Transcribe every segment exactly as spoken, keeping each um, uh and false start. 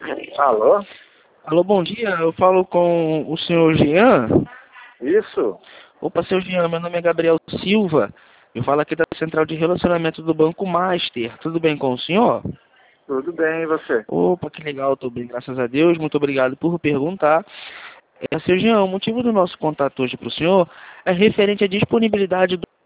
Alô? Alô, bom dia. Eu falo com o senhor Jean. Isso? Opa, seu Jean, meu nome é Gabriel Silva. Eu falo aqui da Central de Relacionamento do Banco Master. Tudo bem com o senhor? Tudo bem, e você? Opa, que legal, tô bem, graças a Deus. Muito obrigado por perguntar. É, seu Jean, o motivo do nosso contato hoje para o senhor é referente à disponibilidade do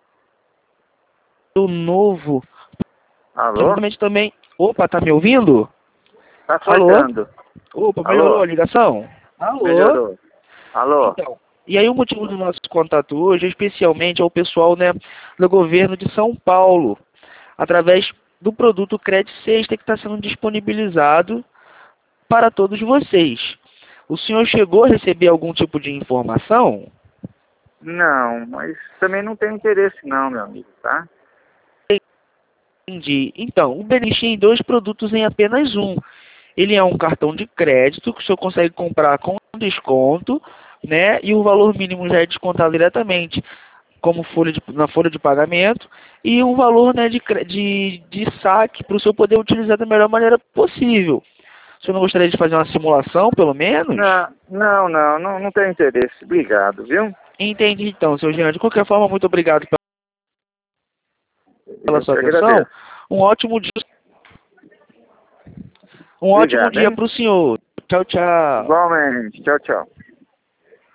do novo. Alô? Provavelmente também. Opa, tá me ouvindo? Tá Alô? cortando. Opa, melhorou a Alô? ligação? Alô? Melhorou. Alô? Então, e aí o motivo do nosso contato hoje, especialmente ao pessoal, né, do governo de São Paulo, através do produto Credit Sexta que está sendo disponibilizado para todos vocês. O senhor chegou a receber algum tipo de informação? Não, mas também não tem interesse não, meu amigo, tá? Entendi. Então, o benefício tem dois produtos em apenas um. Ele é um cartão de crédito que o senhor consegue comprar com desconto, né? E o valor mínimo já é descontado diretamente como folha de, na folha de pagamento e um valor, né, de, cre- de, de saque para o senhor poder utilizar da melhor maneira possível. O senhor não gostaria de fazer uma simulação, pelo menos? Não, não, não, não, não tem interesse. Obrigado, viu? Entendi então, seu Jean. De qualquer forma, muito obrigado pela Eu sua que atenção. agradeço. Um ótimo dia, um ótimo Obrigado, dia hein? para o senhor. Tchau, tchau. Igualmente. Tchau, tchau.